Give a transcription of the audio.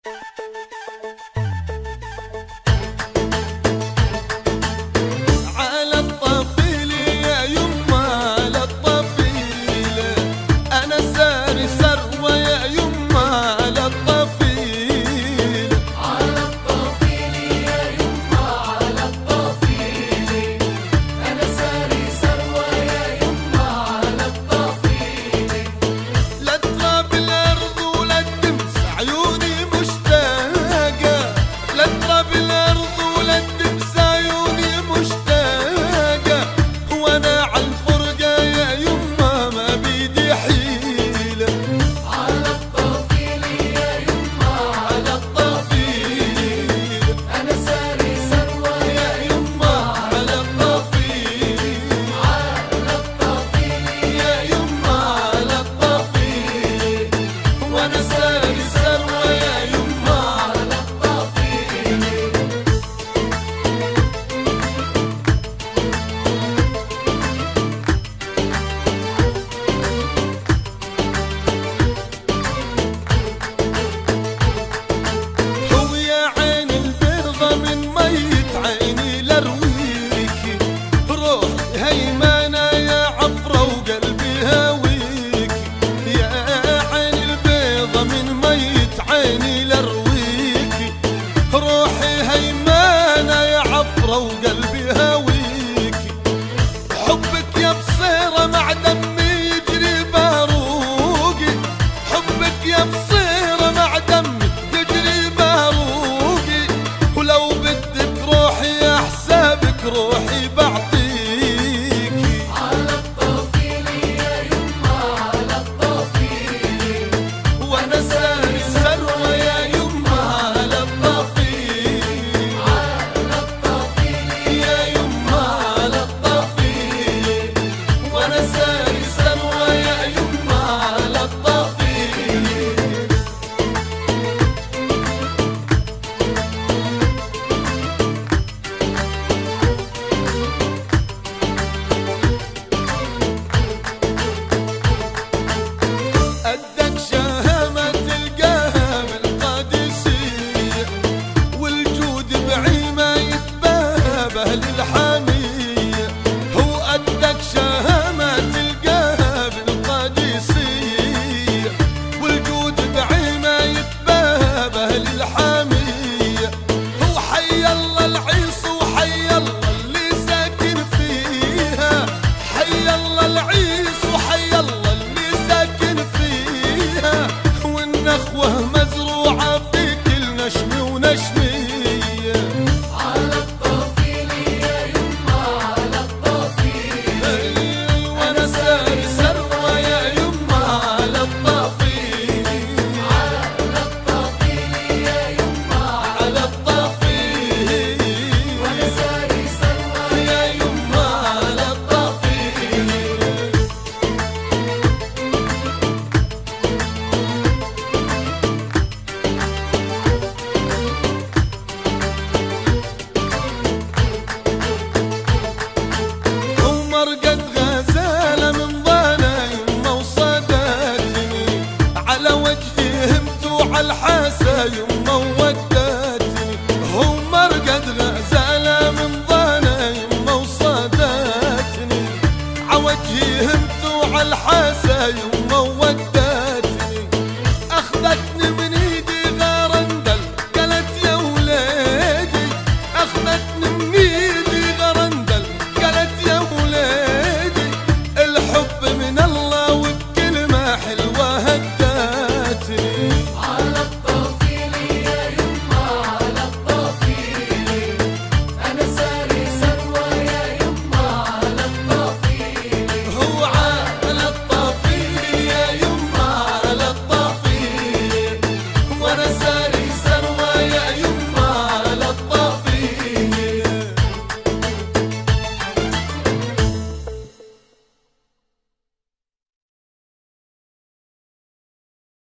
وقلبي هاويكي، حبك يا بصيرة مع دمي يجري باروقي، حبك يا بصيرة مع دمي يجري باروقي، ولو بدك روحي يا حسابك روحي بعطيكي. على الطفيلي يا يما على الطفيلي، وانا ساري سروة يا يما على الطفيلي، على الطفيلي يا يما على الطفيلي، وانا ساري سروة يا يما على الطفيلي. قدك شهامة تلقاها بالقادسية، والجود بعيمة يتباهى بأهل الحامية. هو قدك شهامة تلقاها بالقادسية، والجود بعيمة يتباهى بأهل الحامية. هو حي الله العيص وحي الله اللي ساكن فيها، حي الله العيص وحي الله اللي ساكن فيها، والنخوة مزروعة في كل نشم ونشمية. على الطفيلي يا يما على الطفيلي، وانا ساري سروة يا يما على الطفيلي، على الطفيلي يا يما على الطفيلي، وانا ساري سروة يا يما على الطفيلي. ومرقد غزالة من ضانا يما وصداتني، على وجهي همت وعلى الحاسة يما وداتني. ومرقد غزالة من ضانا يما وصداتني، على وجهي همت وعلى الحاسة يما وداتني. أخذك